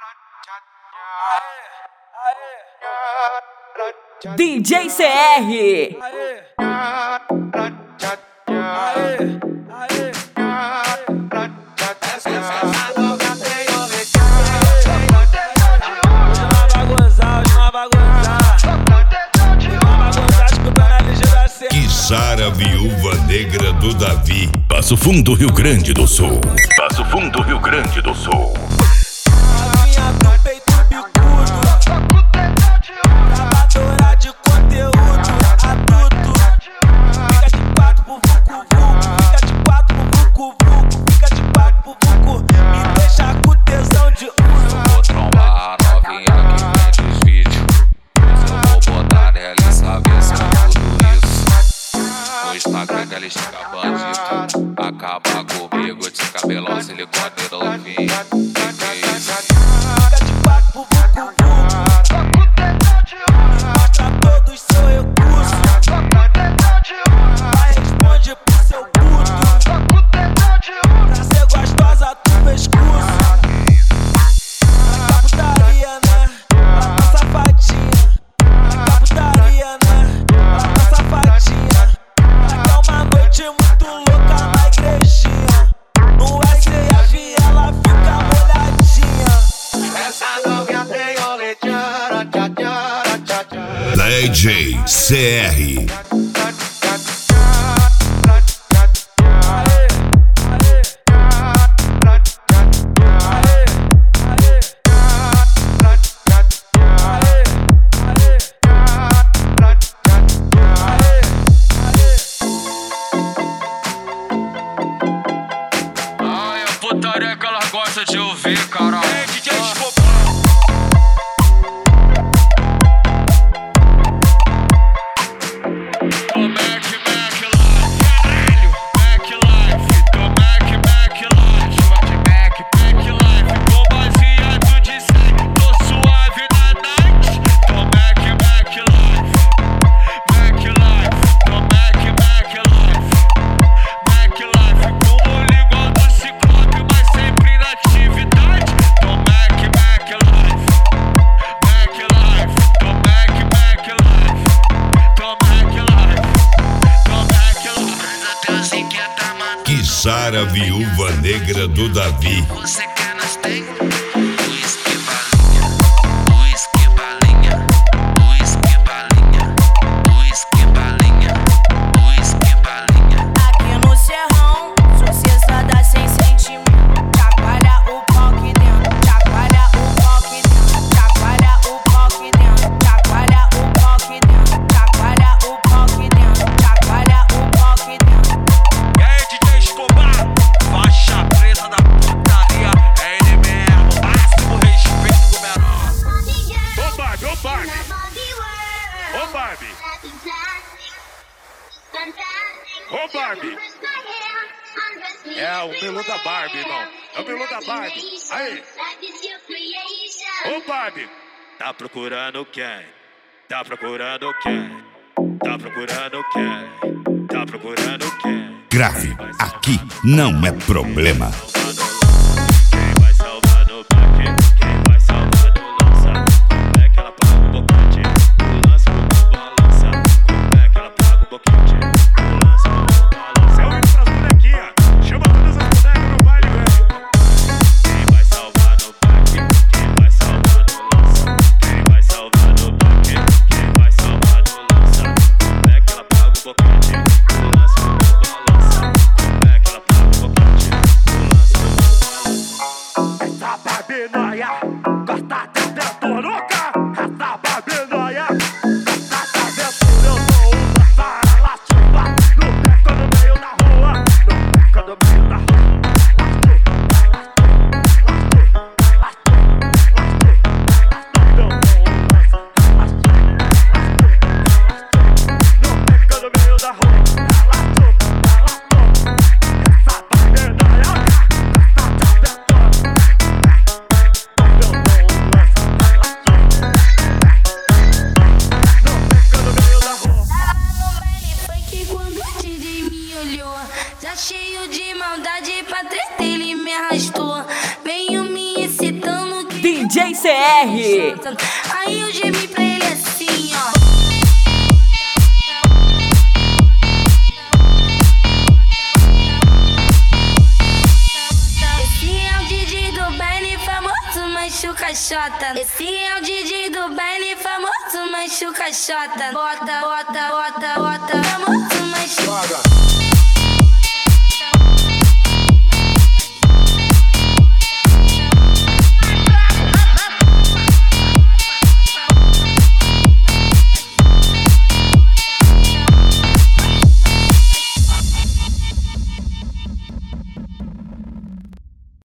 DJ CR. Sara, viúva negra do Davi. Passo Fundo, Rio Grande do Sul. Passo Fundo, Rio Grande do Sul. Novinha do peito bicudo, gravadora de conteúdo adulto. Fica de quatro pro vucu-vucu, fica de quatro pro vucu-vucu, fica de quatro pro vucu. Me deixa com tesão de uso. Vou trombar a novinha que vende os vídeos, mas eu vou botar nela e saber se é tudo isso. No Instagram que ela chega bandido, acaba comigo de cabelão, silicone novinho. Fica de quatro pro vucu-vucu, mostra todos seu recurso. Vai responde pro seu puto, pra ser gostosa tu fez curso. Pra putaria, né? Pra safadinha. Pra putaria, né? Pra safadinha. Pra que é uma noite muito louca na igrejinha. No SAV ela fica molhadinha. Essa novinha tem oleteira, tcha tcha tcha tcha. DJ CR. Ai, a putaria que ela gosta de ouvir, caralho. Ei, DJ Escobar. Tô back life, caralho. Back life, tô back life. Vai de back life. Tô baseado de sangue, tô suave na night. Tô back life. Back life, tô back life. Back life, com olho igual do Ciclope, mas sempre na atividade. Tô back life. Back life, tô back life. Tô back life. Tô back life. Deus inquieta, mano. Que Sara, viúva negra do Davi. Você quer nós tem? Whisky balinha, whisky balinha, whisky balinha, whisky balinha, whisky balinha. Aqui no Serrão, sucessada sem sentimento. Chacoalha o pau aqui dentro, chacoalha o pau aqui dentro, chacoalha o pau aqui dentro, chacoalha o pau aqui dentro, chacoalha o pau aqui dentro, chacoalha o pau aqui dentro. E aí, DJ Escobar, faixa preta da putaria, é ele mesmo, máximo respeito do menor. Ô Barbie, ô Barbie, ô Barbie, ô Barbie. É o melô da Barbie, irmão. É o melô da Barbie. Aí. Ô Barbie. Tá procurando quem? Tá procurando quem? Tá procurando quem? Tá procurando quem? Grave, aqui não é problema. Quem vai salvar no baque? Quem vai salvar no lança? Como é que ela paga o boquete? O lança no balança. Como é que ela paga o boquete? O lança no balança. Eu indo pras bonequinhas. Chama todas as bonecas no baile, velho. Quem vai salvar no baque? Quem vai salvar no lança? Quem vai salvar no baque? Quem vai salvar no lança? Como é que ela paga o boquete? O lança no balança. Como é que ela paga o boquete? O lança no balança. Essa Barbie noia gosta de detoruca. Essa Barbie noia gosta de detoruca. Eu sou uma saralativa no beco no meio da rua. No beco no meio da rua. CR. Aí eu gemi pra ele assim, ó. Esse é o DJ do baile famoso, mancha o caixota. Esse é o DJ do baile famoso, mancha o caixota. Bota, bota, bota, bota, famoso, mancha.